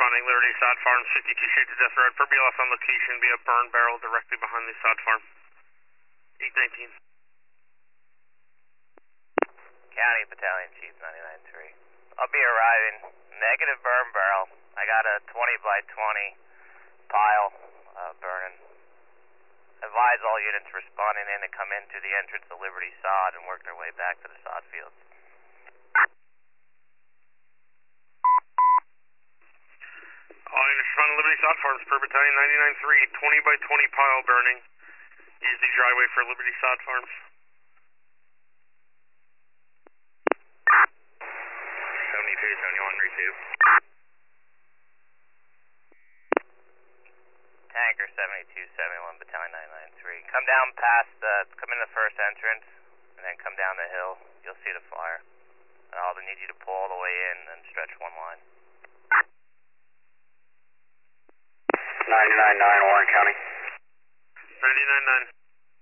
responding, Liberty Sod Farms, 52 Shades of Death Road. Per BLS on location, be a burn barrel directly behind the sod farm. 819. County Battalion Chief 99-3. I'll be arriving. Negative burn barrel. I got a 20 by 20 pile burning. Advise all units responding in to come into the entrance of Liberty Sod and work their way back to the sod fields. All units responding to Liberty Sod Farms, per Battalion 99-3, 20 by 20 pile burning. Use the driveway for Liberty Sod Farms. 72-71, receive. Tanker 7271, Battalion 993. Come down past come in the first entrance, and then come down the hill. You'll see the fire. And I'll need you to pull all the way in and stretch one line. 99-9, Warren County. 99-9.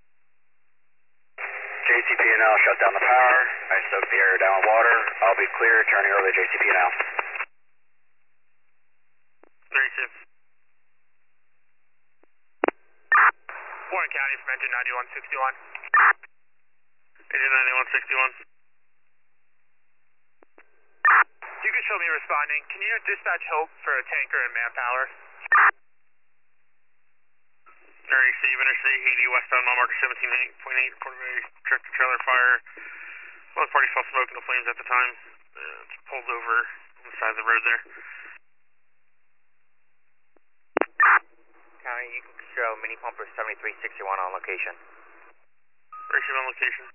JCP&L, shut down the power. I soaked the area down with water. I'll be clear, turning early JCP&L. Receive. Warren County from engine 9161. Engine 9161. You can show me responding. Can you dispatch Hope for a tanker and manpower? Receive, interstate 80 westbound, mile marker 17.8, quarter-way tractor trailer fire. Both parties saw smoke and the flames at the time. It's pulled over on the side of the road there. County, you can show mini pumper 7361 on location. Receive on location.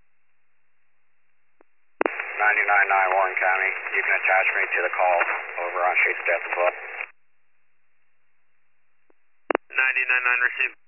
99-9, Warren County. You can attach me to the call over on Shades of Death as well. 99-9, receive.